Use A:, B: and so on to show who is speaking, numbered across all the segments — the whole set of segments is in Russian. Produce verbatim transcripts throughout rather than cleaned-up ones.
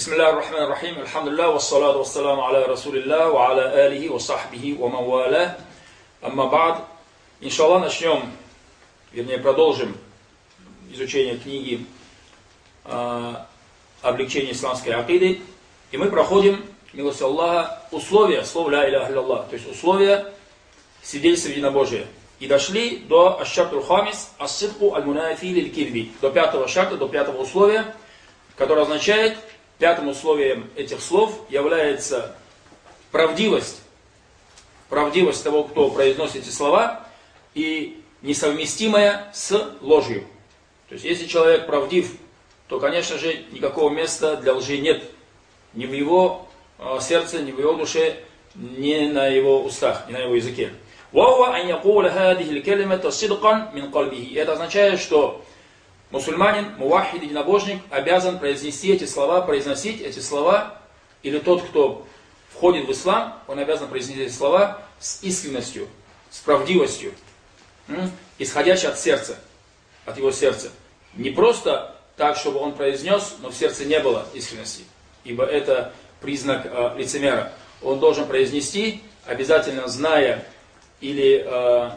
A: Бисмиллахи рахмани рахим. Алхамдулиллах, вассалату вассаламу аля расулиллах, ва аля алихи, ва сахбихи, ва маваля. Амма ба'д. Иншаллах, начнем, вернее, продолжим изучение книги э, «Облегчение исламской акиды». И мы проходим, милостью Аллаха, условия слова «Ля иляха илляллах», то есть условия свидетельства единобожия. И дошли до аш-шартуль хамис ас-сидку аль-мунафи лиль-кидби, до пятого шарта, до пятого условия, которое означает, пятым условием этих слов является правдивость, правдивость того, кто произносит эти слова, и несовместимая с ложью. То есть, если человек правдив, то, конечно же, никакого места для лжи нет. Ни в его э, сердце, ни в его душе, ни на его устах, ни на его языке. И это означает, что мусульманин, муваххид, единобожник, обязан произнести эти слова, произносить эти слова, или тот, кто входит в ислам, он обязан произнести эти слова с искренностью, с правдивостью, исходящей от сердца, от его сердца. Не просто так, чтобы он произнес, но в сердце не было искренности, ибо это признак э, лицемера. Он должен произнести, обязательно зная, или э,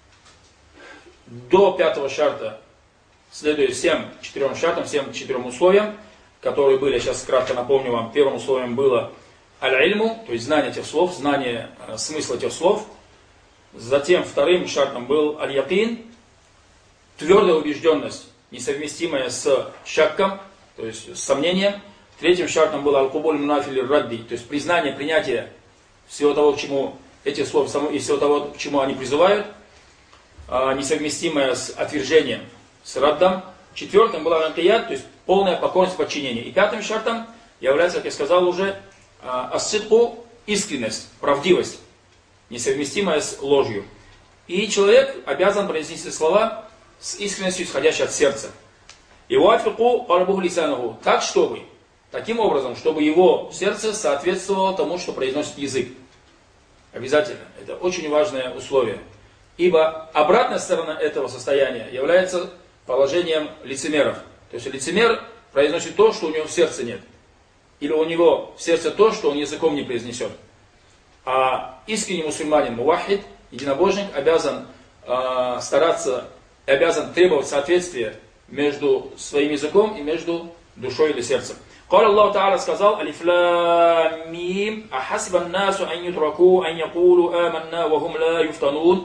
A: до пятого шарта, следуя всем четырем шартам, всем четырем условиям, которые были, сейчас кратко напомню вам, первым условием было аль-ильму, то есть знание этих слов, знание э, смысла этих слов. Затем вторым шартом был аль-якин, твердая убежденность, несовместимая с шакком, то есть с сомнением. Третьим шартом был аль-кубуль мунафи лир-радди, то есть признание, принятие всего того, к чему этих слов и всего того, к чему они призывают, э, несовместимое с отвержением, с раддом. Четвертым была анкият, то есть полное покорность подчинения. И пятым шартом является, как я сказал уже, ас-сидку, искренность, правдивость, несовместимая с ложью. И человек обязан произнести слова с искренностью, исходящей от сердца. И вафику qalbuhu лисануху, так чтобы, таким образом, чтобы его сердце соответствовало тому, что произносит язык. Обязательно. Это очень важное условие. Ибо обратная сторона этого состояния является положением лицемеров. То есть лицемер произносит то, что у него в сердце нет. Или у него в сердце то, что он языком не произнесет. А искренний мусульманин, муваххид, единобожник, обязан э, стараться, обязан требовать соответствия между своим языком и между душой или сердцем. Каля Аллах Та'аля сказал: Алиф лам мим, ахасибан насу ан ютраку, ан якулу аманна, ва хум ла юфтанун.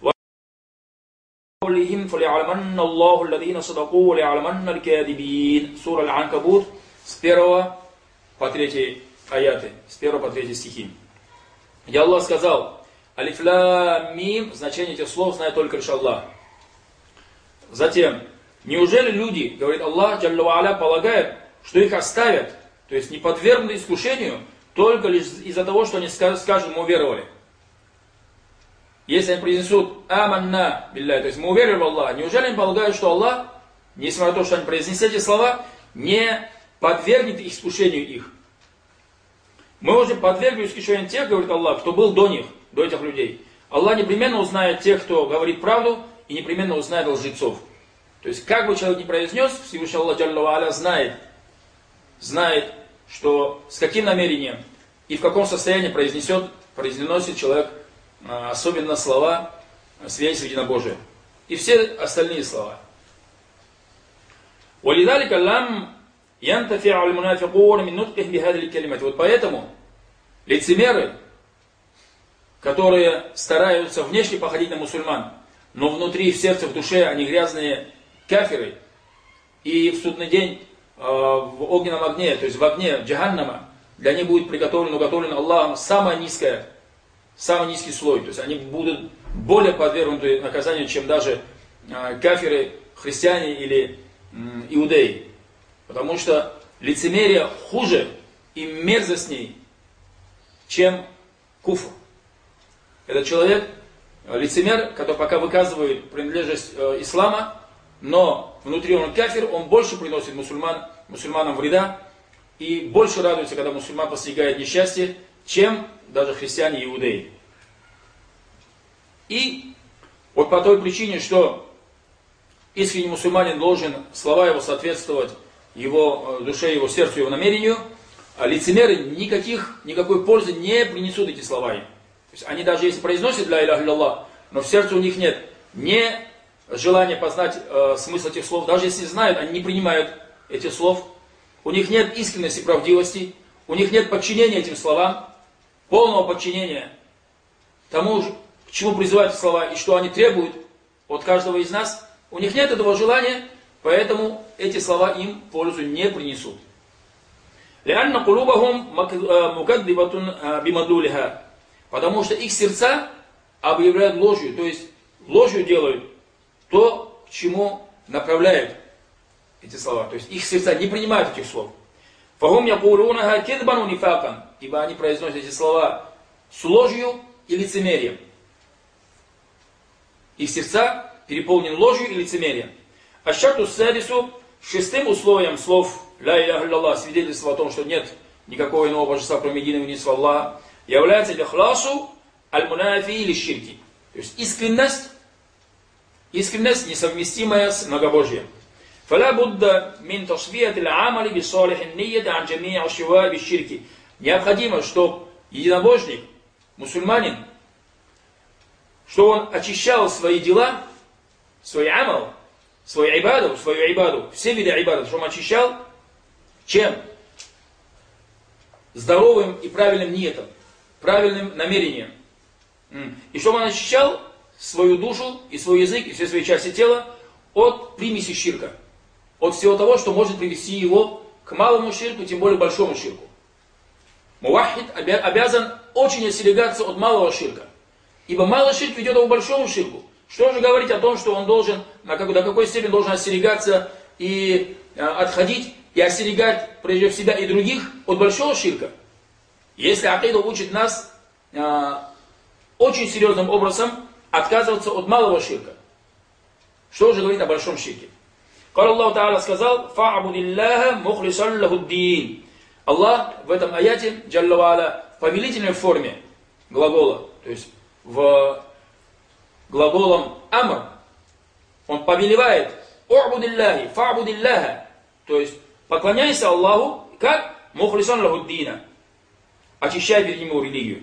A: فَلْيَعْلَمَنَّ اللَّهُ الَّذِينَ صَدَقُوا وَلْيَعْلَمَنَّ الْكَاذِبِينَ. Сура Аль-Анкабут с первого по третий аяты, с первого по третий стихи. И Аллах сказал: Алиф лам мим, значение этих слов знает только лишь Аллах. Затем, неужели люди, говорит Аллах, Джалла ва Аля, полагают, что их оставят, то есть не подвергнут искушению, только лишь из-за того, что они скажут, мы уверовали. Если они произнесут «Аманна билляй», то есть мы уверили в Аллаха, неужели они полагают, что Аллах, несмотря на то, что они произнесли эти слова, не подвергнет их искушению их? Мы уже подвергли искушению тех, говорит Аллах, кто был до них, до этих людей. Аллах непременно узнает тех, кто говорит правду, и непременно узнает лжецов. То есть, как бы человек ни произнес, Всевышний Аллах Джалла ва Аля знает, знает, что с каким намерением и в каком состоянии произнесет, произносит человек, особенно слова свидетельства единобожия. И все остальные слова. وَلِذَلِكَ لَمْ يَنْتَفِعُ الْمُنَافِقُونَ مِنْ نُطْقِهِمْ بِهَذِهِ الْكَلِمَةِ. Вот поэтому лицемеры, которые стараются внешне походить на мусульман, но внутри, в сердце, в душе они грязные кафиры, и в судный день э, в огненном огне, то есть в огне джаханнама, для них будет приготовлено, уготовлено Аллахом самое низкое, самый низкий слой, то есть они будут более подвергнуты наказанию, чем даже э, кафиры, христиане или э, иудеи. Потому что лицемерие хуже и мерзостней, чем куфр. Это человек, лицемер, который пока выказывает принадлежность э, ислама, но внутри он кафир, он больше приносит мусульман, мусульманам вреда и больше радуется, когда мусульман постигает несчастье, чем даже христиане и иудеи. И вот по той причине, что искренний мусульманин должен слова его соответствовать его душе, его сердцу, его намерению, лицемеры никаких, никакой пользы не принесут эти слова им. То есть они даже если произносят ля иляха илляллах, но в сердце у них нет ни желания познать э, смысл этих слов, даже если знают, они не принимают этих слов, у них нет искренности, правдивости, у них нет подчинения этим словам, полного подчинения тому, к чему призывают слова и что они требуют от каждого из нас, у них нет этого желания, поэтому эти слова им пользу не принесут. Потому что их сердца объявляют ложью, то есть ложью делают то, к чему направляют эти слова. То есть их сердца не принимают этих слов. Ибо они произносят эти слова с ложью и лицемерием. Их сердца переполнены ложью и лицемерием. Аш-шарту ас-садису, шестым условием слов ля иляха илляллах, свидетельство о том, что нет никакого иного божества, кроме единого единства Аллаха, является ихласу аль-мунафи или ширки. То есть искренность, искренность, несовместимая с многобожием. فلا بد من تصفية العمل بصالح النية عن جميع الشوائب الشرك. Необходимо, чтобы единобожник, мусульманин, что он очищал свои дела, свой амал, свой ибаду, свою ибаду, все виды ибаду, что он очищал, чем? Здоровым и правильным ниетом, правильным намерением. И чтобы он очищал свою душу и свой язык и все свои части тела от примеси ширка. От всего того, что может привести его к малому ширку, тем более большому ширку. Муваххид обязан очень остерегаться от малого ширка. Ибо малый ширк ведет его к большому ширку. Что же говорить о том, что он должен, на как, до какой степени должен остерегаться и э, отходить, и остерегать прежде всего себя и других от большого ширка? Если акида учит нас э, очень серьезным образом отказываться от малого ширка. Что же говорит о большом ширке? Аллах Та'аля сказал: «Фа'абудиллаха мухлисан лахуддин». Аллах в этом аяте, Джалла ва аля, в повелительной форме глагола, то есть в глаголом амр, он повелевает: «У'будиллахи, фа'абудиллаха», то есть поклоняйся Аллаху, как? Мухлисан лахуддина, очищая перед Ним религию.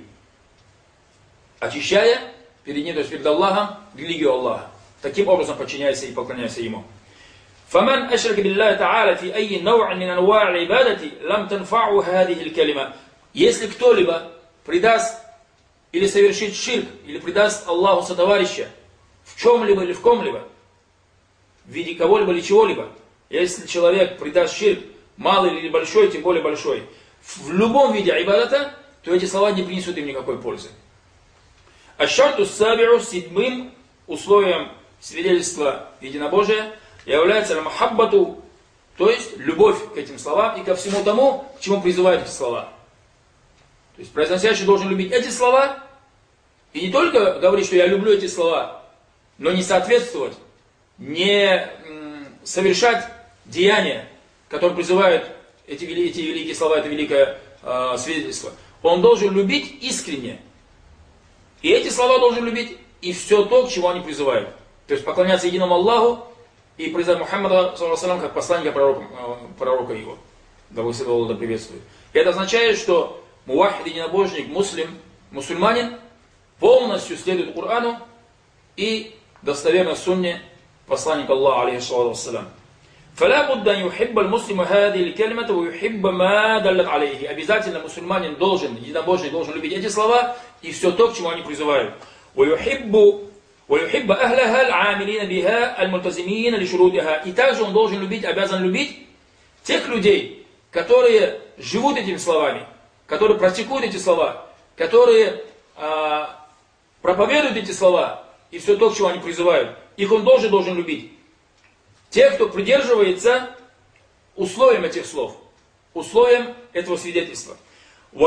A: Очищая перед Ним, то есть перед Аллахом, религию Аллаха. Таким образом подчиняйся и поклоняйся Ему. فمن أشرك بالله تعالى في أي نوع من أنواع العبادة لم تنفعه هذه الكلمة. Если кто-либо предаст или совершит ширк, или предаст Аллаху сотоварища в чем-либо или в ком-либо, в виде кого-либо или чего-либо, если человек предаст ширк, малый или большой, тем более большой, в любом виде айбадата, то эти слова не принесут им никакой пользы. Аш-шарту ас-саби'у, седьмым условием свидетельства единобожия является аль-махаббату, то есть любовь к этим словам и ко всему тому, к чему призывают эти слова. То есть произносящий должен любить эти слова и не только говорить, что я люблю эти слова, но не соответствовать, не м, совершать деяния, которые призывают эти, эти великие слова, это великое э, свидетельство. Он должен любить искренне. И эти слова должен любить и все то, к чему они призывают. То есть поклоняться единому Аллаху и признать Мухаммада саллаллаху как посланника пророка, пророка его. Да вы да приветствует. И это означает, что муваххид, единобожник, муслим, мусульманин полностью следует Корану и достоверно сунне посланника Аллаха, алейхиссалату вассалям. فلا بد أن يحب المسلم هذه الكلمة ويحب ما دلت عليه. Обязательно мусульманин должен, единобожник должен любить эти слова и все то, к чему они призывают. ويحب ويحب أهلها العاملين بها الملتزمين لشروطها. И также он должен любить, обязан любить тех людей, которые живут этими словами, которые практикуют эти слова, которые э, проповедуют эти слова и все то, к чему они призывают. Их он тоже должен любить. Те, кто придерживается условиям этих слов, условиям этого свидетельства. И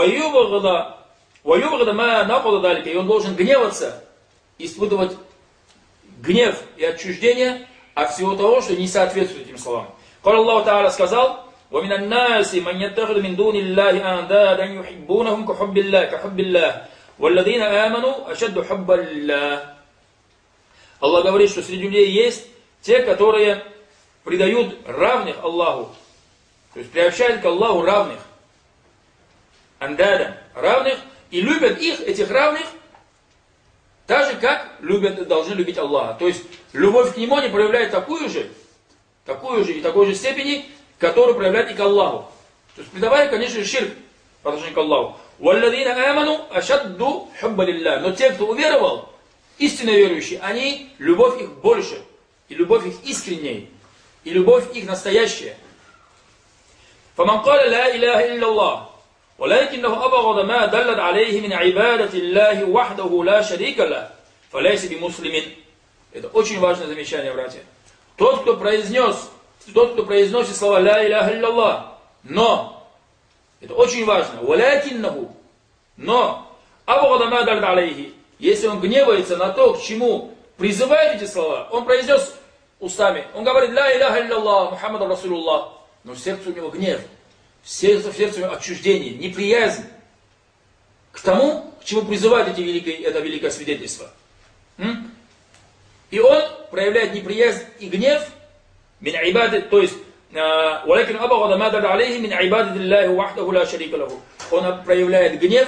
A: он должен гневаться, испытывать гнев и отчуждение от всего того, что не соответствует этим словам. Аллах Та'аля сказал: وَمِنَ النَّاسِ مَنْ يَتَّخِذُ مِنْ دُونِ اللَّهِ أَنْدَادًا يُحِبُّونَهُمْ كَحُبِّ اللَّهِ كَحُبِّ اللَّهِ وَالَّذِينَ آمَنُوا أَشَدُّ حُبًّا لِلَّهِ. Аллах говорит, что среди людей есть те, которые предают равных Аллаху, то есть приобщают к Аллаху равных. андада, равных, и любят их, этих равных, так же, как любят, должны любить Аллаха. То есть, любовь к Нему они проявляют такую же, такую же и такой же степени, которую проявляют и к Аллаху. То есть, придавая, конечно, ширк по отношению к Аллаху. وَالَّذِينَ آمَنُوا أَشَدُّ حُبَّ لِلَّهِ. Но те, кто уверовал, истинно верующие, они, любовь их больше, и любовь их искренней, и любовь их настоящая. فَمَنْ قَالَ لَا إِلَهَ إِلَّا اللَّهِ وَلَكِنَّهُ أَبْغَضَ مَا دَلَّتْ عَلَيْهِ مِنْ عِبَادَةِ اللَّهِ وَحْدَهُ لَا شَرِيكَ لَهُ فَلَيْسَ بِمُسْلِمٍ. Это очень важное замечание, братья. Тот, кто произнес, тот, кто произносит слова «Ла иляха илля-Аллах», но, это очень важно, «Валякиннаху», но, «Абгада ма даллат алейхи», если он гневается на то, к чему призывает эти слова, он произнес устами, он говорит «Ла иляха илля-Аллах, Мухаммад Расулуллах», но в сердце у него гнев, в сердце, в сердце у него отчуждение, неприязнь к тому, к чему призывает эти великие, это великое свидетельство. М? И он проявляет неприязнь и гнев, мин ибады, то есть, он проявляет гнев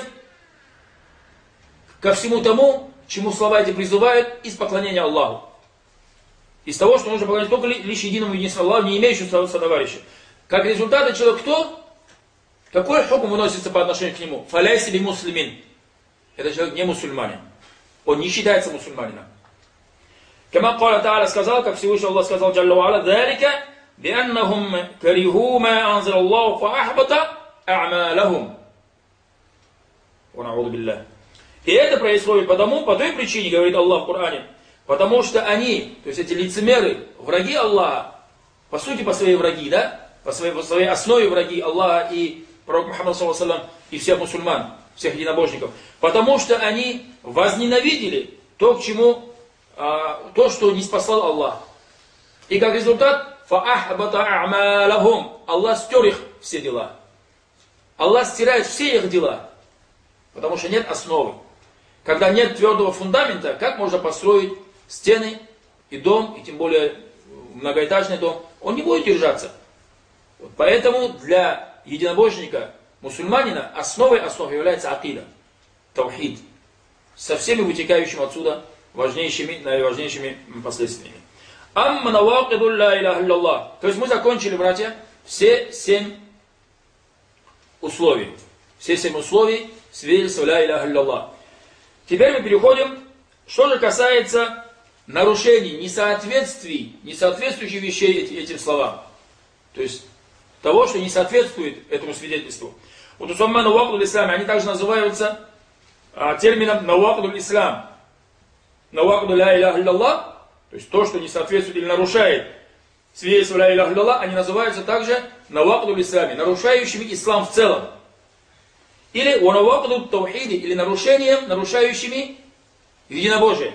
A: ко всему тому, чему слова эти призывают из поклонения Аллаху. Из того, что нужно поклонять только лишь единому единственному Аллаху, не имеющему сотоварища. Как результат, этот человек кто? Какой хукм выносится по отношению к нему? Фаляйси би муслимин. Этот человек не мусульманин. Он не считается мусульманином. Кама Каля Та'аля сказал, как Всевышний Аллах сказал, Джалла ва Аля, «Далика бианнахум кариху ма анзал Аллаху фа ахбата а'малахум». Вана'уду биллах. И это происходит потому, по той причине, говорит Аллах в Коране, потому что они, то есть эти лицемеры, враги Аллаха, по сути, по своей враги, да? По своей, по своей основе враги Аллаха и пророк Мухаммад саллаллаху алейхи ва саллям и всех мусульман, всех единобожников. Потому что они возненавидели то, к чему, а, то, что не спасал Аллах. И как результат, فَأَحْبَطَ أَعْمَالَهُمْ. Аллах стер их все дела. Аллах стирает все их дела. Потому что нет основы. Когда нет твердого фундамента, как можно построить стены и дом, и тем более многоэтажный дом, он не будет держаться. Вот поэтому для единобожника, мусульманина, основой основ является акида, таухид, со всеми вытекающими отсюда важнейшими, наиважнейшими последствиями. Амма навакиду ла иляха илля-Аллах. То есть мы закончили, братья, все семь условий. Все семь условий свидетельства ла иляха илля-Аллах. Теперь мы переходим, что же касается нарушений, несоответствий, несоответствующих вещей этим словам. То есть того, что не соответствует этому свидетельству. Вот у самма навакиду ислама, они также называются а, термином навакиду ислам. Навакиду ла иляха илля-Аллах. То есть то, что не соответствует или нарушает свидетельство ла иляха илля-Аллах, они называются также навакиду ислами, нарушающими ислам в целом. Или навакиду таухиди, или нарушением, нарушающими единобожие.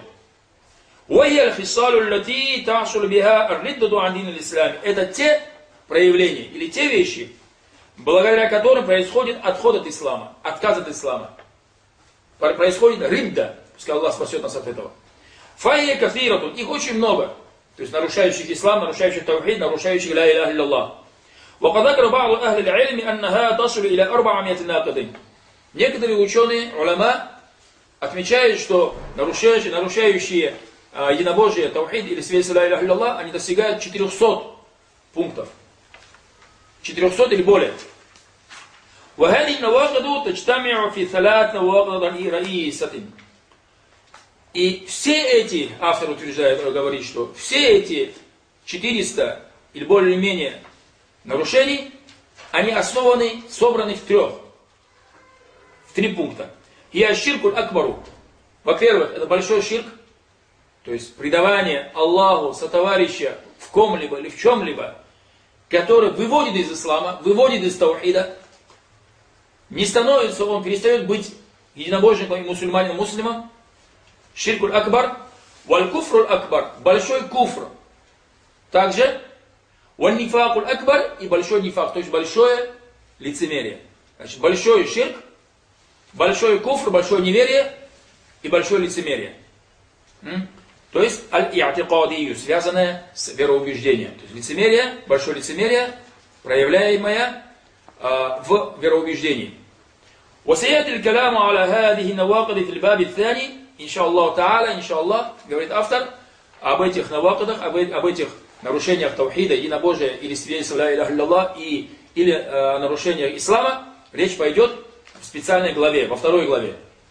A: Это те проявления или те вещи, благодаря которым происходит отход от ислама, отказ от ислама. Происходит ридда, пускай Аллах спасет нас от этого. Файя кафиратун, их очень много. То есть нарушающих ислам, нарушающих таухид, нарушающих ла иляха илля-Аллах. وَقَدْ ба'ду ахли аль-илми аннаха тасулу иля арба'амияти нақидин. Некоторые ученые, уляма, отмечают, что нарушающие, нарушающие а, единобожие, таухид или свидетельство ла иляха илля-Аллах, они достигают четырехсот пунктов. четырехсот или более. وَهَذِهِ النَّوَاقِدُ تَجْتَمِعُ فِي ثَلَاثِ نَوَاقِدٍ رَئِيسَةٍ. И все эти, автор утверждает, говорит, что все эти четыреста или более-менее нарушений, они основаны, собраны в трех, в три пункта. Я ширкуль акбару. Во-первых, это большой ширк, то есть предавание Аллаху сотоварища в ком-либо или в чем-либо, который выводит из ислама, выводит из таухида, не становится, он перестает быть единобожником и мусульманином, муслимом. Ширкуль акбар, валь куфруль акбар, большой куфр. Также валь нифакуль акбар и большой нифак, то есть большое лицемерие. Значит, большой ширк, большой куфр, большое неверие и большое лицемерие. М? То есть аль-и'тикадию, связанное с вероубеждением. То есть лицемерие, большое лицемерие, проявляемое э, в вероубеждении. وسيأتي الكلام على هذه النواقض في الباب الثاني إن شاء الله تعالى, إن شاء الله, говорит автор, об этих навакадах, об, об этих нарушениях таухида и на Божие или свидетельства ля иляха илlalлах и или э, нарушениях ислама речь пойдет в специальной главе, во второй главе.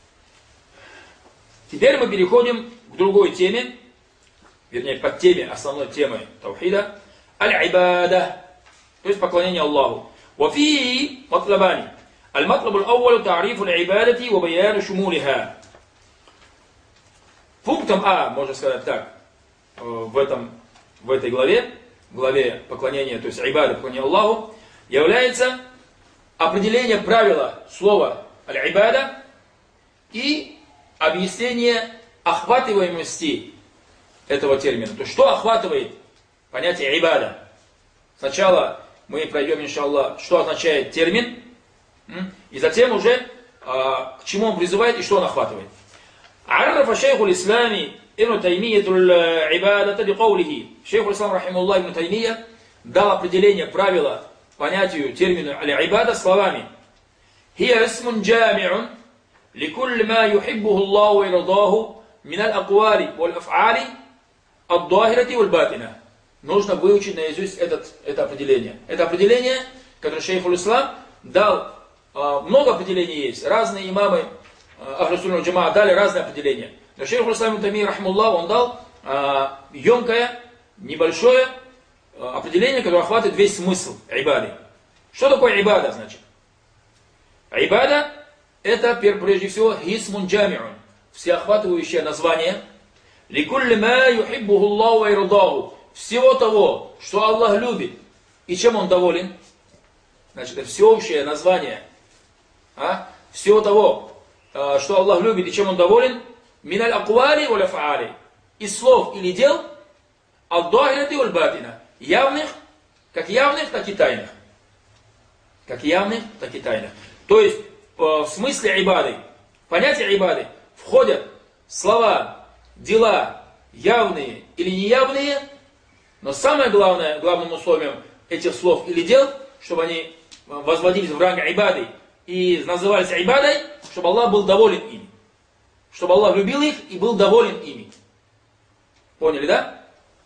A: Теперь мы переходим к другой теме, вернее, под теме, основной темой таухида, аль-ибада, то есть поклонение Аллаху. وفيه مطلبان. المطلب الأول تعريف العبادة وبيان شمولها. Пунктом А, можно сказать так, в, этом, в этой главе, в главе поклонения, то есть ибада, поклонения Аллаху, является определение правила слова аль-ибада и объяснение охватываемости этого термина. То есть что охватывает понятие ибада? Сначала мы пройдем, иншаллах, что означает термин, и затем уже к чему он призывает и что он охватывает. عرف شيخ الإسلام ابن تيمية العبادة بقوله. Шейх الإسلام رحمه الله ибн Таймия дал определение, правила понятию, термину аль-ибада словами: هي اسم جامع لكل ما يحبه الله ويرضاه من الأقوال والأفعال الظاهرة والباطنة. Нужно выучить наизусть этот, это определение. Это определение, которое шейх аль-Ислам дал, много определений есть. Разные имамы Ахлю сунна валь джамаа дали разные определения. Но шейх аль-Ислам ибн Таймия рахмуллах, он дал емкое, небольшое определение, которое охватывает весь смысл ибады. Что такое ибада, значит? Ибада — это, прежде всего, исмун джамиун, всеохватывающее название, ликулли ма юхиббуху Аллаху ва ярдаху, всего того, что Аллах любит и чем Он доволен. Значит, это всеобщее название, а? Всего того, что Аллах любит и чем Он доволен, миналь аквали валь аф'али, из слов или дел, ад-дахирати валь батина, явных, как явных, так и тайных. Как явных, так и тайных. То есть, в смысле ибады, понятие ибады входят слова, дела, явные или неявные, но самое главное, главным условием этих слов или дел, чтобы они возводились в ранг ибады и назывались ибадой, чтобы Аллах был доволен ими. Чтобы Аллах любил их и был доволен ими. Поняли, да?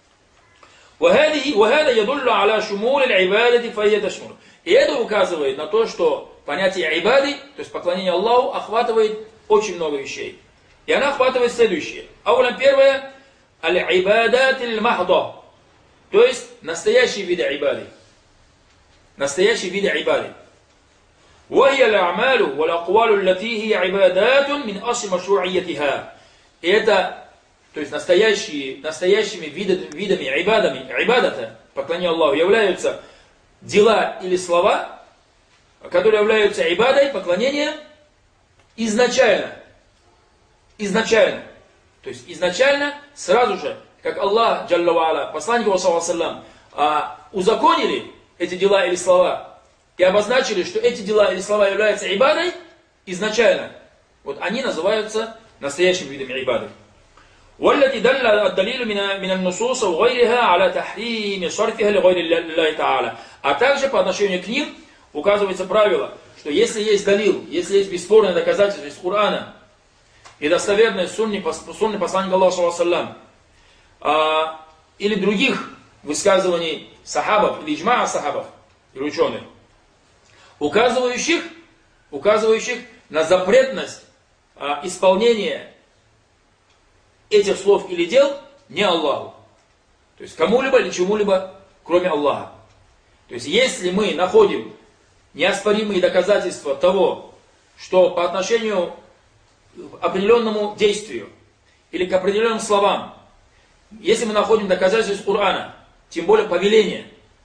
A: وهذا يدل على شمول العبادة فهي تشمل. И это указывает на то, что понятие ибады, то есть поклонение Аллаху, охватывает очень много вещей. И она охватывает следующее. Аулам первое, аль-ибадат аль-махда, то есть настоящие виды ибады. Настоящие виды ибады. وهي الأعمال والأقوال التي هي عبادات من أصل مشروعيتها. И это, то есть настоящие, настоящими видами, видами ибадами, ибадата, поклонение Аллаху, являются дела или слова, которые являются ибадой, поклонением изначально. Изначально. То есть изначально, сразу же, как Аллах, Джалла ва Аля, посланник его, саллаллаху алейхи, узаконили эти дела или слова, и обозначили, что эти дела или слова являются ибадой изначально. Вот они называются настоящими видами ибады. والتي دل الدليل من من النصوص وغيرها على تحريم صرفها لغير الله تعالى. А также по отношению к ним указывается правило, что если есть далил, если есть бесспорное доказательство из Корана и достоверное сунны посланника Аллаха, саллаллаху алейхи ва или других высказываний сахабов или иджмаа сахабов или ученых, указывающих, указывающих на запретность а, исполнения этих слов или дел не Аллаху. То есть кому-либо или чему-либо, кроме Аллаха. То есть если мы находим неоспоримые доказательства того, что по отношению к определенному действию или к определенным словам, если мы находим доказательства из Корана, тем более повеления,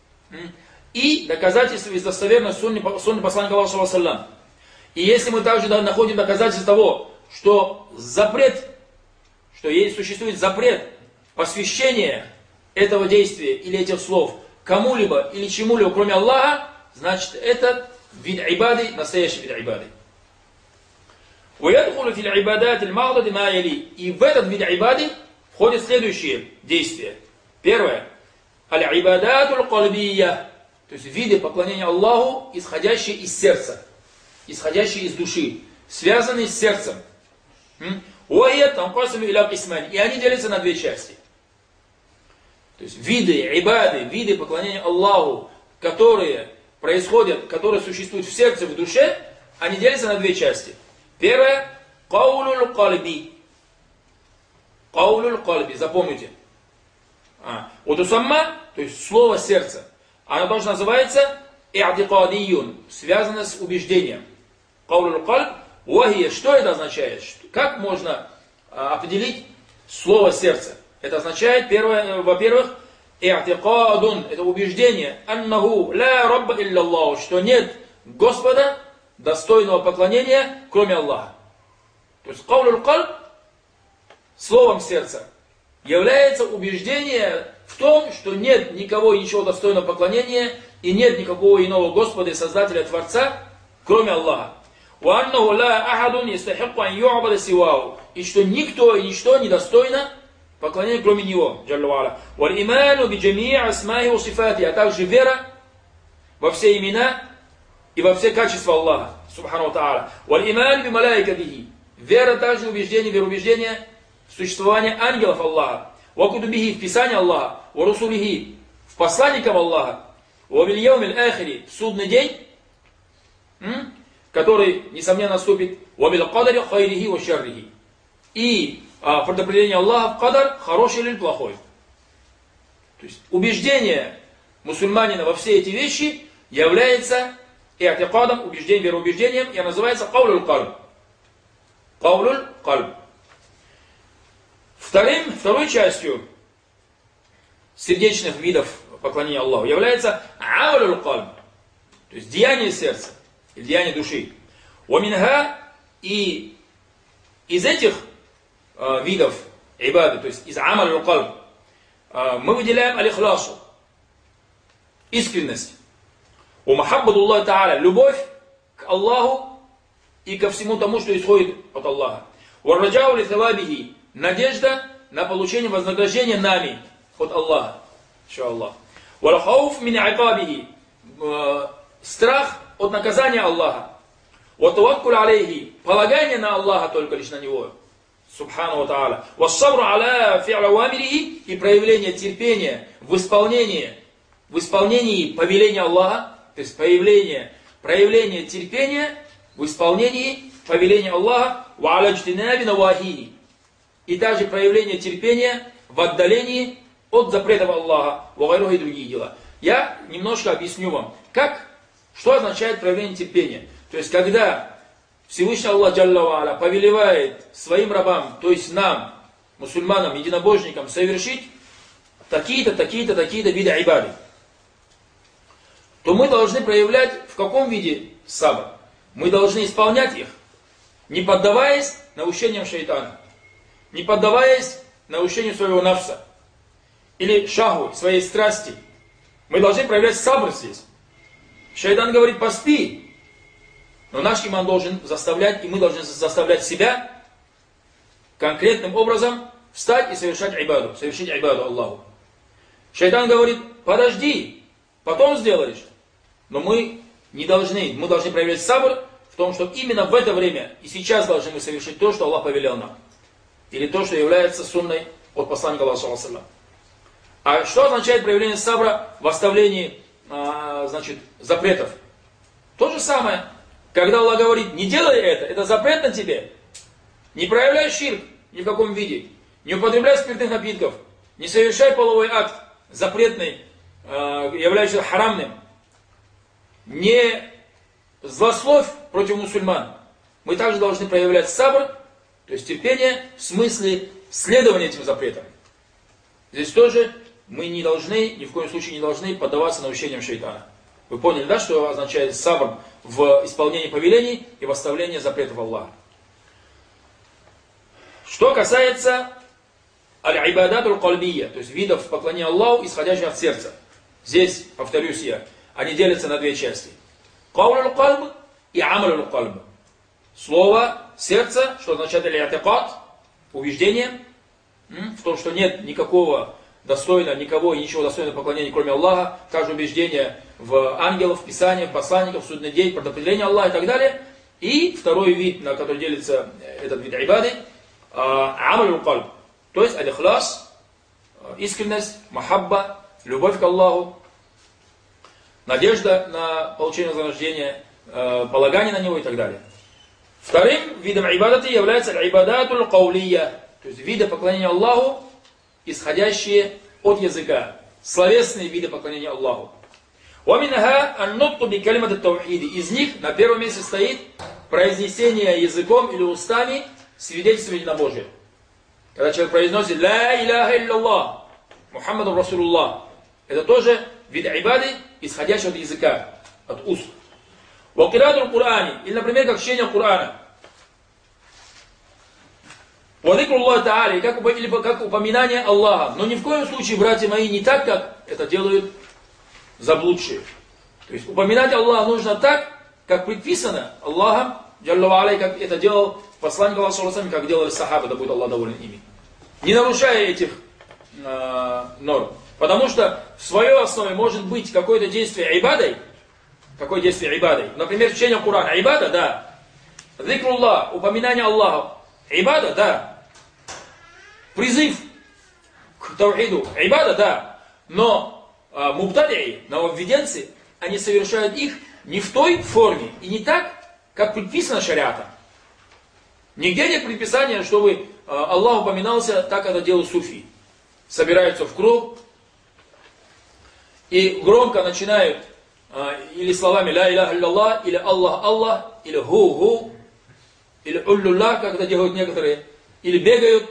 A: и доказательства из достоверной сунны, сунны посланника Аллаха, саллаллаху алейхи ва саллям. И если мы также находим доказательства того, что запрет, что есть, существует запрет посвящения этого действия или этих слов кому-либо или чему-либо, кроме Аллаха, значит, это вид ибады, настоящий вид ибады. И в этот вид ибады входят следующие действия. Первое. Аль-ибадатуль кальбия, то есть виды поклонения Аллаху, исходящие из сердца. исходящие из души, связанные с сердцем. Уайят танкасиму иля кисмани. И они делятся на две части. То есть виды, ибады, виды поклонения Аллаху, которые происходят, которые существуют в сердце, в душе, они делятся на две части. Первое – каулул кальби. Каулул кальби, запомните. А, вот усамма, то есть слово сердца, оно тоже называется и'тикадиюн, связано с убеждением. Каулул кальб, вахия, что это означает? Как можно а, определить слово сердце? Это означает, первое, во-первых, и'тикадун, это убеждение, аннаху ла рабба илля Аллаху, что нет Господа, достойного поклонения, кроме Аллаха. То есть каулул кальб, словом сердца, является убеждение в том, что нет никого и ничего достойного поклонения, и нет никакого иного Господа и Создателя, Творца, кроме Аллаха. И что никто и ничто не достойно поклонения, кроме Него. А также вера во все имена и во все качества Аллаха. Субхану тааля. Вера также убеждение, вероубеждение в существование ангелов Аллаха. Вакудубихи, в Писание Аллаха. Варусулихи, в посланников Аллаха. Вабильяумиль ахири, в судный день, который, несомненно, наступит. Вабиль кадари хайрихи ва шаррихи. И а, предопределение Аллаха в кадар, хороший или плохой. То есть убеждение мусульманина во все эти вещи является и'тикадом, убеждением, вероубеждением, и называется каулул кальб. Каулул кальб. Вторым, второй частью сердечных видов поклонения Аллаху является амалул кальб, то есть деяние сердца, или деяние души. Уаминха, и из этих э, видов ибады, то есть из амалул кальб, э, мы выделяем алихласу, искренность. Умахаббатуллах та'аля, любовь к Аллаху и ко всему тому, что исходит от Аллаха. Варраджау ли тавабихи, надежда на получение вознаграждения нами от Аллаха. Иншаллах. Валхауф мин айкабихи, страх от наказания Аллаха. Ватаваккуль алейхи, полагание на Аллаха только лишь на Него. Субхану ва та'аля. Вассабру аля фи'ля уамирихи, и проявление терпения в исполнении, в исполнении повеления Аллаха, то есть проявление, проявление терпения в исполнении повеления Аллаха, ва аля джтинаби навахихи, и также проявление терпения в отдалении от запретов Аллаха, вагайруха, и другие дела. Я немножко объясню вам, как, что означает проявление терпения. То есть, когда Всевышний Аллах Джалла ва Аля повелевает своим рабам, то есть нам, мусульманам, единобожникам, совершить такие-то, такие-то, такие-то виды айбады, то мы должны проявлять в каком виде сабр? Мы должны исполнять их, не поддаваясь наущениям шайтана, не поддаваясь наущению своего нафса или шаху, своей страсти. Мы должны проявлять сабр здесь. Шайтан говорит: поспи. Но наш иман должен заставлять, и мы должны заставлять себя конкретным образом встать и совершать айбаду, совершить айбаду Аллаху. Шайтан говорит: подожди, потом сделаешь. Но мы не должны, мы должны проявлять сабр в том, что именно в это время и сейчас должны мы совершить то, что Аллах повелел нам. Или то, что является сунной от посланника Аллаха. А что означает проявление сабра в оставлении а, значит, запретов? То же самое, когда Аллах говорит: не делай это, это запрет на тебе. Не проявляй ширк ни в каком виде. Не употребляй спиртных напитков. Не совершай половой акт запретный, а, являющийся харамным. Не злословь против мусульман. Мы также должны проявлять сабр, то есть терпение, в смысле следования этим запретам. Здесь тоже мы не должны, ни в коем случае не должны поддаваться наущениям шайтана. Вы поняли, да, что означает сабр в исполнении повелений и в оставлении запретов Аллаха? Что касается аль-ибадатуль кальбия, то есть видов поклонения Аллаху, исходящих от сердца. Здесь, повторюсь я, они делятся на две части. Каулул кальб и амалул кальб. Слово сердце, что означает аль-и'тикад, убеждение в том, что нет никакого достойного, никого и ничего достойного поклонения, кроме Аллаха, также убеждение в ангелов, в Писаниях, в посланников, в судный день, предопределение Аллаха и так далее. И второй вид, на который делится этот вид ибады, амаль кальб, то есть аль-ихлас, искренность, махабба, любовь к Аллаху, надежда на получение вознаграждения, полагание на него и так далее. Вторым видом ибадаты является аль-ибадатуль каулия, то есть виды поклонения Аллаху, исходящие от языка, словесные виды поклонения Аллаху. وَمِنْهَا النُّطْقُ بِكَلِمَةِ التَّوْحِيدِ. Из них на первом месте стоит произнесение языком или устами свидетельства единобожия. Когда человек произносит «Ла иляха илляллах, Мухаммаду Расулуллах», это тоже вид ибады, исходящий от языка, от уст. وَقِرَاتُ الْقُرْآنِ. Или, например, как чтение Корана. وَذِكْرُ اللَّهِ تَعَالَى. Или как упоминание Аллаха. Но ни в коем случае, братья мои, не так, как это делают заблудшие. То есть упоминать Аллаха нужно так, как предписано Аллахом, Джалла ва Аля, как это делал посланник Аллаха, саллаллаху, как делали сахабы, да будет Аллах доволен ими. Не нарушая этих э, норм. Потому что в своей основе может быть какое-то действие ибадой. Какое действие ибадой? Например, чтение Корана. Ибада, да. Зикруллах, упоминание Аллаха. Ибада, да. Призыв к таухиду. Ибада, да. Но мубтадии, нововведенцы, они совершают их не в той форме и не так, как предписано шариатом. Нигде нет предписания, чтобы Аллах упоминался так, как это делают суфии. Собираются в круг и громко начинают или словами «Ла иляха илляллах», или «Аллах, Аллах», или «Ху-ху», или «Уллуллах», как это делают некоторые, или бегают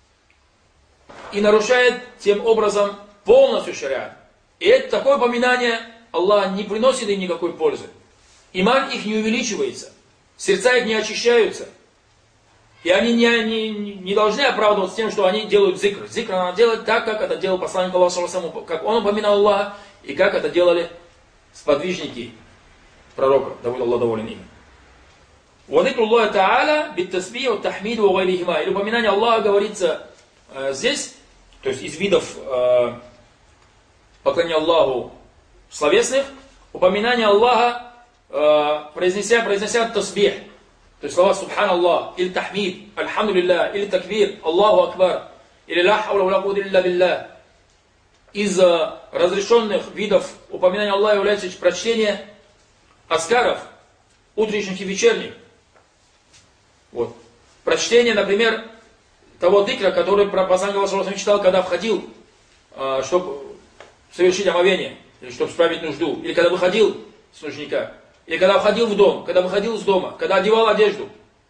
A: и нарушают тем образом полностью шариат. И это такое упоминание Аллах не приносит им никакой пользы. Иман их не увеличивается, сердца их не очищаются. И они не, не, не должны оправдываться тем, что они делают зикр. Зикр надо делать так, как это делал посланник Аллаха, саллаллаху, как он упоминал Аллаха, и как это делали сподвижники пророка, да будет Аллах доволен ими. وَذِكْرُ اللَّهِ تَعَالَى بِالتَّسْبِيحِ وَالتَّحْمِيدِ وَغَيْرِهِمَا. Или упоминание Аллаха говорится э, здесь, то есть из видов э, поклонение Аллаху словесных, упоминание Аллаха, э, произнеся, произнеся тасбих, то есть слова Субханаллах, или тахмид, Альхамдулилля, или такбир, Аллаху Акбар, или ла хауля ва ла куввата илля билля. Из э, разрешенных видов упоминания Аллаха является прочтение аскаров, утренних и вечерних. Вот. Прочтение, например, того дикра, который посланник Аллаха читал, когда входил, э, чтобы совершить омовение, или чтобы справить нужду, или когда выходил с нужника, или когда входил в дом, когда выходил из дома, когда одевал одежду.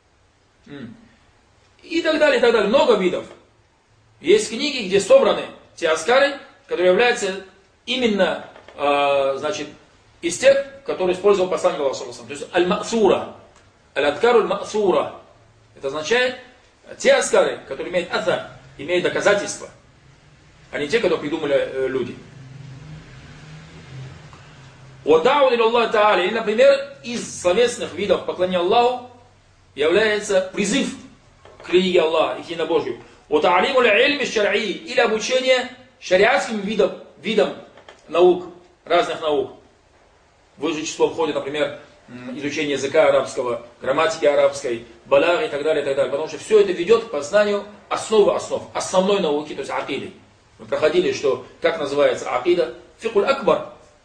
A: И так далее, и так далее. Много видов. Есть книги, где собраны те аскары, которые являются именно, э, значит, из тех, которые использовал посланник Аллаха. То есть аль-ма'сура, аль-адкару аль-ма'сура. Это означает те аскары, которые имеют атар, имеют доказательства, а не те, которые придумали э, люди. Или, например, из словесных видов поклонения Аллаху является призыв к религии Аллаха и к единобожию. Или обучение шариатским видам, видам наук, разных наук. В их же число входит, например, изучение языка арабского, грамматики арабской, балагы и так далее, и так далее. Потому что все это ведет к познанию основы основ, основной науки, то есть акиды. Мы проходили, что, как называется акида? Фикуль акбар.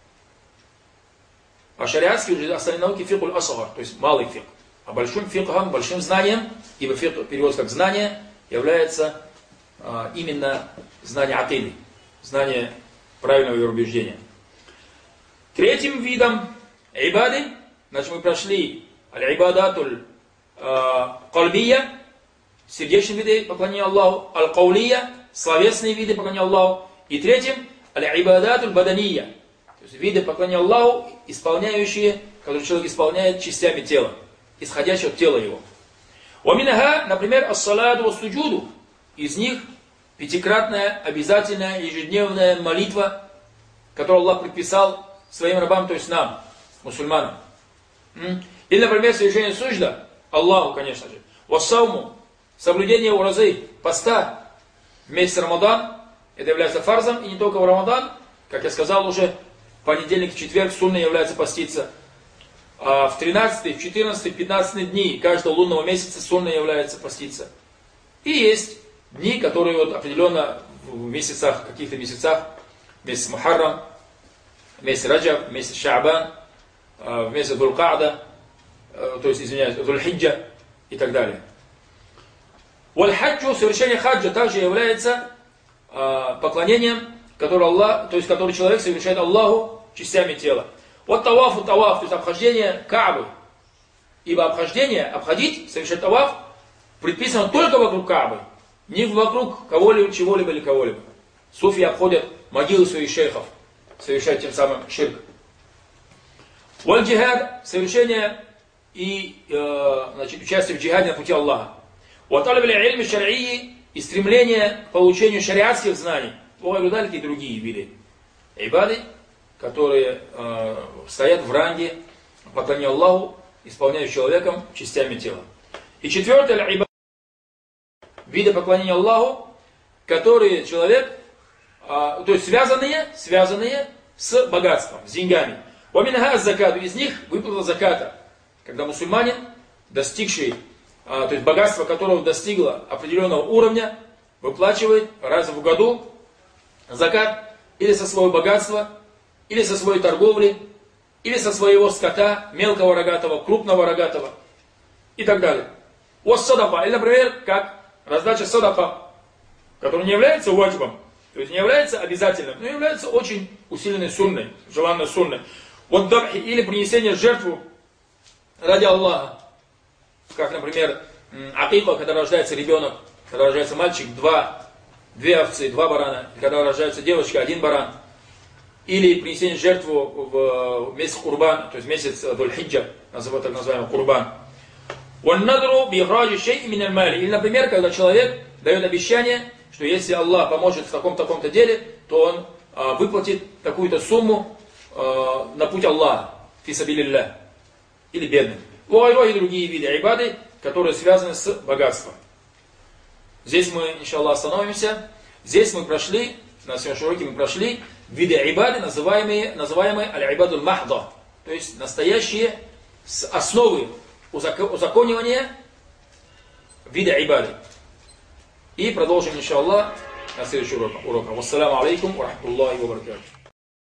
A: А шариатский уже остальные науки фикуль асгар, то есть малый фик. А большим фикхом, большим знанием, ибо фик переводится как знание, является а, именно знание акиды, знание правильного вероубеждения. Третьим видом ибады, значит, мы прошли аль-ибадатуль кальбия, сердечные виды поклонения Аллаху, аль-каулия, словесные виды поклонения Аллаху, и третьим аль-ибадатуль бадания, то есть виды поклонения Аллаху, исполняющие, которые человек исполняет частями тела, исходящие от тела его. Ваминаха, например, ас-салату ва-суджуду, из них пятикратная, обязательная, ежедневная молитва, которую Аллах предписал своим рабам, то есть нам, мусульманам. Или, например, совершение суджда, Аллаху, конечно же. Вассауму, соблюдение уразы, поста в месяц Рамадан, это является фарзом, и не только в Рамадан, как я сказал уже, в понедельник, в четверг, сунной является поститься. А в тринадцатый, в четырнадцатый, в пятнадцатый дни каждого лунного месяца сунна является поститься. И есть дни, которые вот определенно в месяцах, в каких-то месяцах, месяц Мухаррам, месяц Раджаб, месяц Шаабан, в месяц Дуль-Ка'да, то есть, извиняюсь, Дуль-Хиджа и так далее. Валь-хаджу, совершение хаджа также является поклонением, которое Аллах, то есть, который человек совершает Аллаху частями тела. Вот тавафу таваф, то есть обхождение Каабы. Ибо обхождение, обходить, совершать таваф, предписано только вокруг Каабы, не вокруг кого-либо, чего-либо или кого-либо. Суфии обходят могилы своих шейхов, совершают тем самым ширк. Валь-джихад, совершение и э, значит, участие в джихаде на пути Аллаха. Ваталабля-ильми шар'ии, и стремление к получению шариатских знаний. Вагайрудалики и другие виды ибады, которые э, стоят в ранге поклонения Аллаху, исполняют человеком частями тела. И четвертое, ибады, виды поклонения Аллаху, которые человек, э, то есть связанные, связанные с богатством, с деньгами. Ваминха закату, из них выплата заката, когда мусульманин, достигший, э, то есть богатство которого достигло определенного уровня, выплачивает раз в году закат или со своего богатства, или со своей торговли, или со своего скота, мелкого рогатого, крупного рогатого и так далее. Ос садака, или, например, как раздача садака, которая не является ваджибом, то есть не является обязательным, но является очень усиленной сунной, желанной сунной. Вот дабхи, или принесение жертву ради Аллаха, как, например, акика, когда рождается ребенок, когда рождается мальчик, два, две овцы, два барана, когда рождается девочка, один баран. Или принесение жертву в месяц Курбан, то есть месяц Дуль-Хиджа, так называемый Курбан. Или, например, когда человек дает обещание, что если Аллах поможет в таком-таком-то деле, то он а, выплатит такую-то сумму а, на путь Аллаха, фисабилилля, или бедным. И другие виды айбады, которые связаны с богатством. Здесь мы, иншаллах, остановимся. Здесь мы прошли, на сегодняшнем уроке мы прошли виды айбады, называемые, называемые аль-айбадуль махда, то есть настоящие основы узаконивания вида айбады. И продолжим, иншаллах, на следующем уроке. Вассаламу алейкум ва рахматуллахи ва баракатуху.